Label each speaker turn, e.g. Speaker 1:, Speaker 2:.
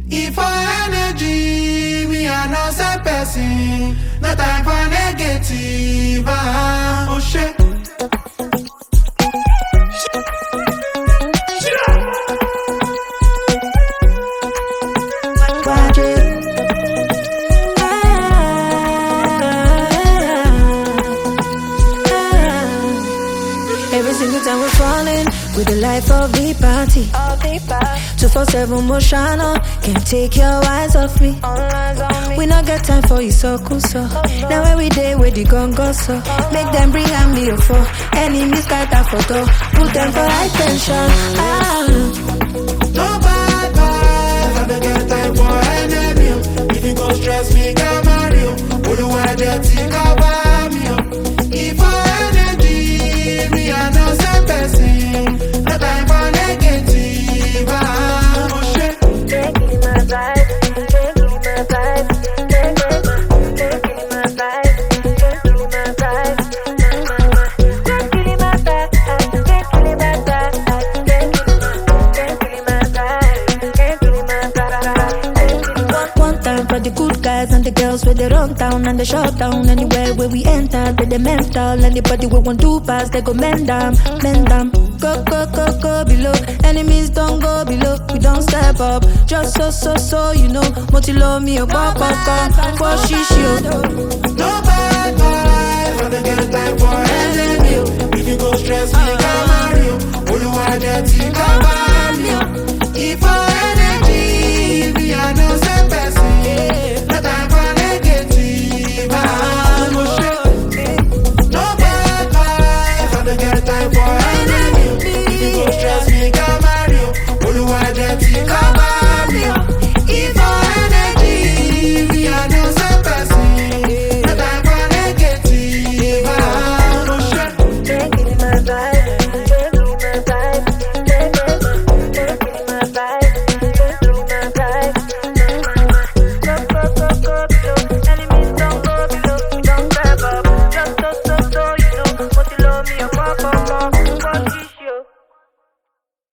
Speaker 1: If for energy, me I no say person. No time for negative. Oh shit.
Speaker 2: Every single time we're falling with the life of the party. 247 motion on, can't take your eyes off me. We not get time for you so cool so. Now every day with the gun go so. Make them bring a meal for enemies got that photo. Put them for high tension.
Speaker 1: No bad vibes, I don't get time for enemy. If you go stress me, come Mario. Who do I just think about me? If for energy, me I no say person. No time for negative. Oh shit.
Speaker 2: Taking my vibe, taking my vibe, taking my vibe, taking my vibe, taking my vibe, taking my vibe, taking my vibe. One time for the good guys and the girls where they run down and they shut down anywhere where we enter. With the mental, anybody we want to pass, they go mend them, mend them. Go, go, go, go below. Enemies don't go below. We don't step up. Just so, you know. Motilo me a pop, for shishio.
Speaker 1: No bad vibes, I don't get time for enemy. If you go stress me, come Mario. Who do I just think about me?